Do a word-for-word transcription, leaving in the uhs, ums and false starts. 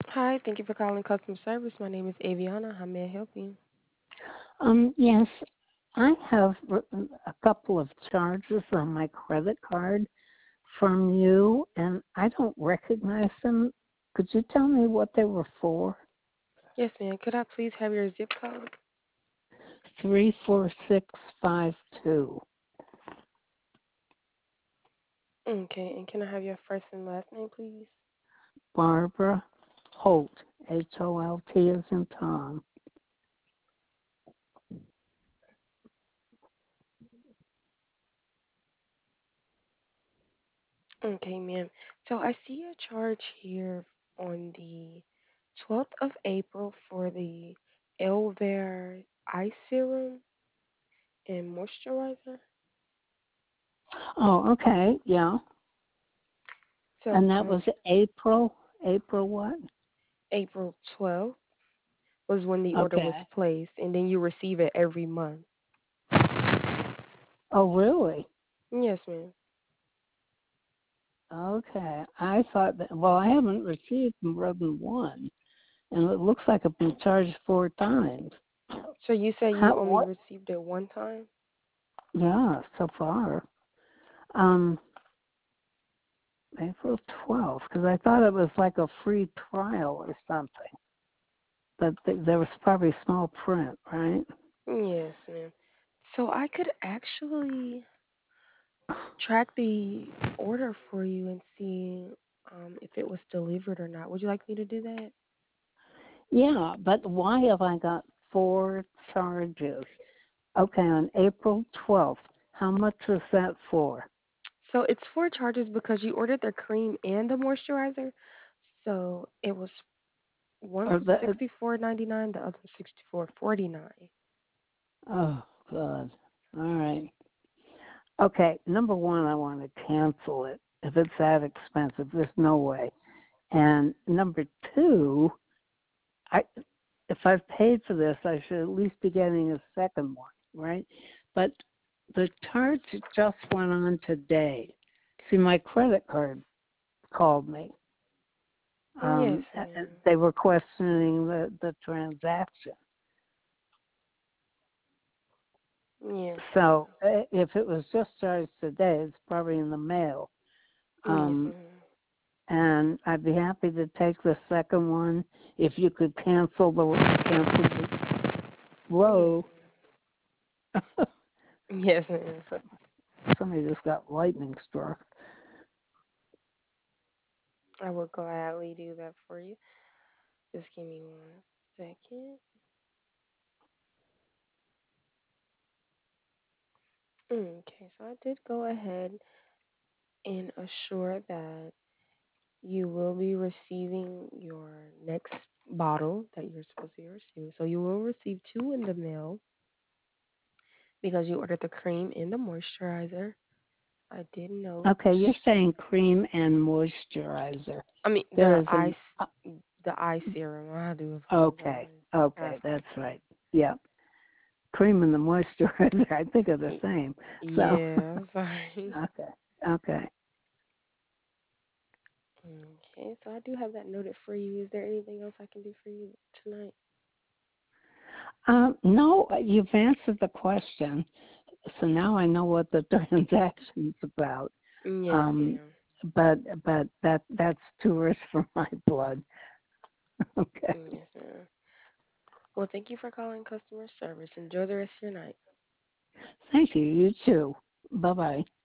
Hi, thank you for calling customer service. My name is Aviana. How may I help you? Um, yes, I have r- a couple of charges on my credit card from you, and I don't recognize them. Could you tell me what they were for? Yes, ma'am. Could I please have your zip code? Three four six five two. Okay, and can I have your first and last name, please? Barbara Holt, H O L T as in Tom. Okay, ma'am. So I see a charge here on the twelfth of April for the Elver Eye Serum and Moisturizer. Oh, okay, yeah. So, And that um, was April. April what? April twelfth was when the order was Okay. placed, and then you receive it every month. Oh, really? Yes, ma'am. Okay. I thought that, well, I haven't received more than one, and it looks like I've been charged four times. So you say you How, only what? received it one time? Yeah, so far. Um, April twelfth, because I thought it was like a free trial or something. But th- there was probably small print, right? Yes, ma'am. So I could actually track the order for you and see um, if it was delivered or not. Would you like me to do that? Yeah, but why have I got four charges? Okay, on April twelfth, how much was that for? So it's four charges because you ordered the cream and the moisturizer. So it was one Or the, sixty four ninety nine, the other sixty four forty nine. oh, God. All right. Okay, number one, I want to cancel it. If it's that expensive, there's no way. And number two, I if I've paid for this, I should at least be getting a second one, right? But the charge just went on today. See, my credit card called me. Yes, Um, and ma'am. they were questioning the, the transaction. Yes, So ma'am. uh, if it was just charged today, it's probably in the mail. Yes, Um, ma'am. and I'd be happy to take the second one if you could cancel the cancel the Yes, row. ma'am. Yes, ma'am. Somebody just got lightning struck. I will gladly do that for you. Just give me one second. Okay, so I did go ahead and assure that you will be receiving your next bottle that you're supposed to be receiving. So you will receive two in the mail because you ordered the cream and the moisturizer. I did note. Okay, you're saying cream and moisturizer. I mean There the is eye, an uh, the eye serum. I do okay, apologize. I okay, that's apologize. right. Yeah, cream and the moisturizer, I think are the Y- same. So, Yeah, I'm sorry. okay, okay. Okay, so I do have that noted for you. Is there anything else I can do for you tonight? Um, no, you've answered the question, so now I know what the transaction's about. Yes, Um, ma'am. but but that that's too rich for my blood. Okay. Yes, ma'am. Well, thank you for calling customer service. Enjoy the rest of your night. Thank you. You too. Bye bye.